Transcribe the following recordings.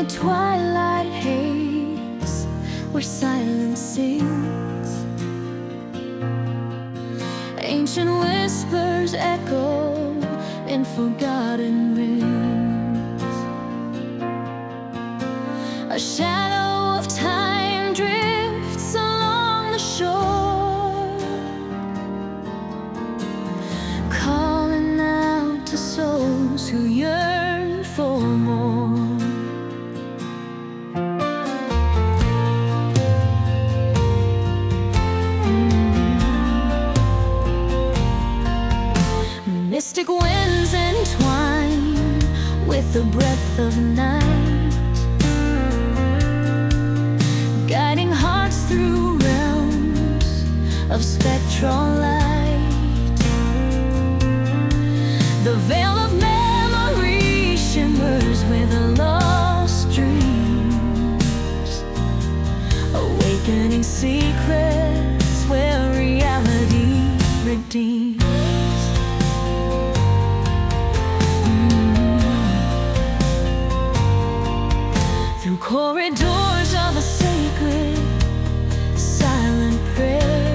the twilight haze where silence sings. Ancient whispers echo in forgotten rings. A shadow of time drifts along the shore, calling out to souls who yearn for more. Mystic winds entwine with the breath of night, guiding hearts through realms of spectral light. The veil of memory shimmers with lost dreams, awakening secrets where reality redeems. Through corridors of a sacred, silent prayer,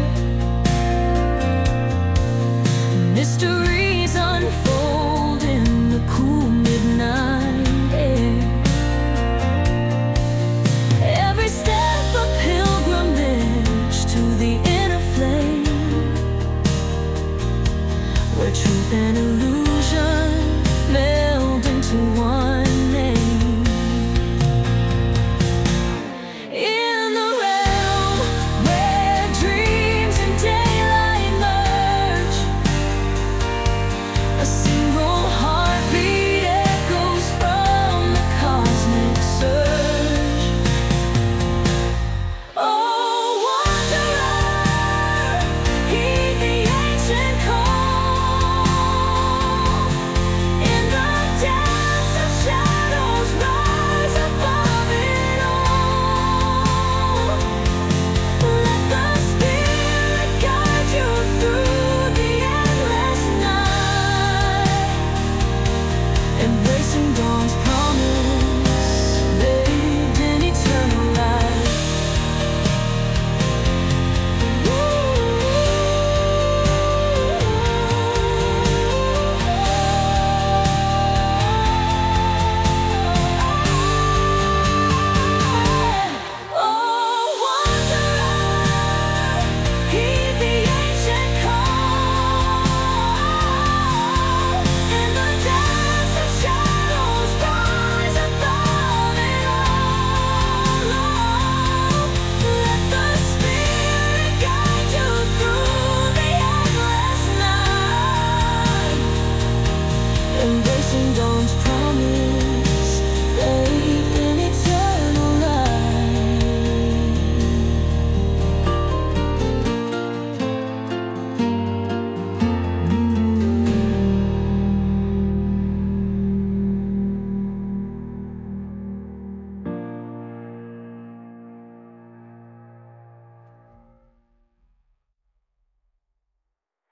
mysteries unfold in the cool midnight air. Every step a pilgrimage to the inner flame, where truth and illusion